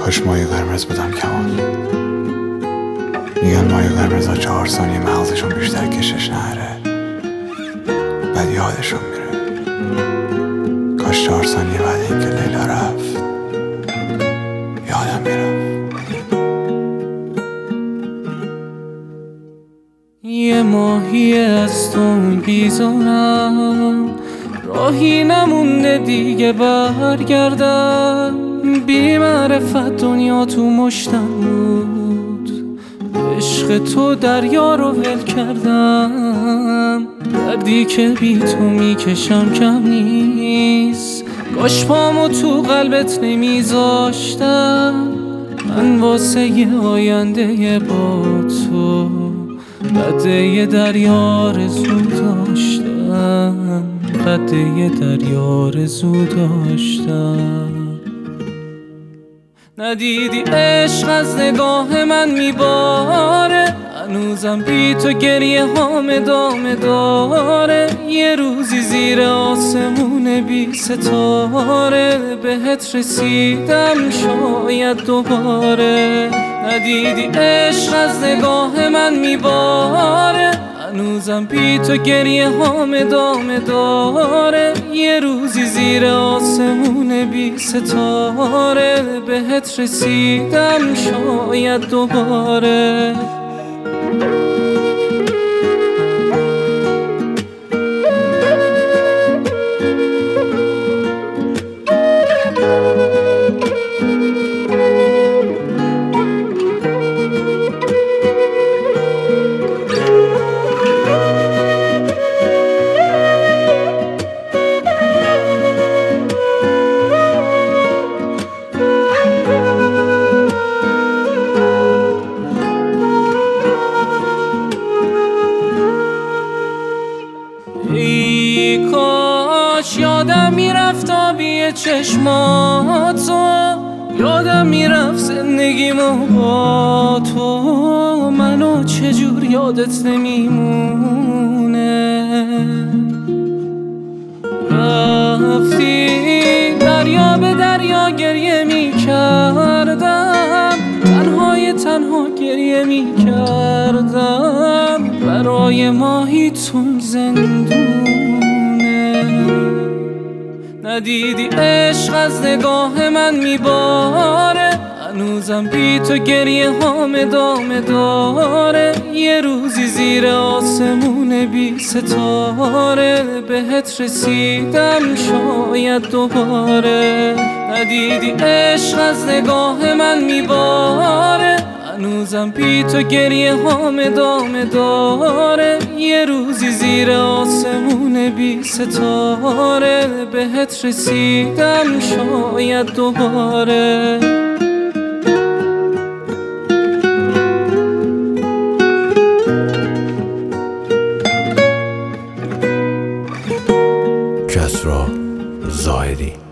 کاش مایه قرمز بودم کمال. میگن مایه قرمز ها 4 ثانیه مغزشون بیشتر کشش نره، بعد یادشون میره. کاش 4 ثانیه بعد اینکه لیلا رفت یادم میرفت. یه ماهی از تو بیزارم، راهی نمونده دیگه برگردم. بی معرفت دنیا تو مشتم بود، عشق تو دریا رو ول کردم. دردی که بی تو میکشم کم نیست، کاش پامو تو قلبت نمیذاشتم. من واسه یه آینده با تو قده دریا رزو داشتم، قده دریا رزو داشتم. ندیدی عشق از نگاه من میباره، هنوزم بی تو گریه هام ادامه داره. یه روزی زیر آسمون بی ستاره بهت رسیدم شاید دوباره. ندیدی عشق از نگاه من میباره، هنوزم بی تو گریه هام ادامه داره. یه روزی زیر آسمون بی ستاره بهت رسیدم شاید دوباره. ای کاش یادم میرفت آبی چشماتو، یادم میرفت زندگیمو با تو. منو چجور یادت نمیمونه، رفتی دریا به دریا گریه میکردم، تنها گریه میکردم. برای ماهی تون زندونه. ندیدی عشق از نگاه من میباره، هنوزم بی تو گریه هام ادامه داره. یه روزی زیر آسمون بی ستاره بهت رسیدم شاید دوباره. ندیدی عشق از نگاه من میباره، هنوزم بی تو گریه هام ادامه داره. یه روزی زیر آسمون بی ستاره بهت رسیدم شاید دوباره. کسری زاهدی.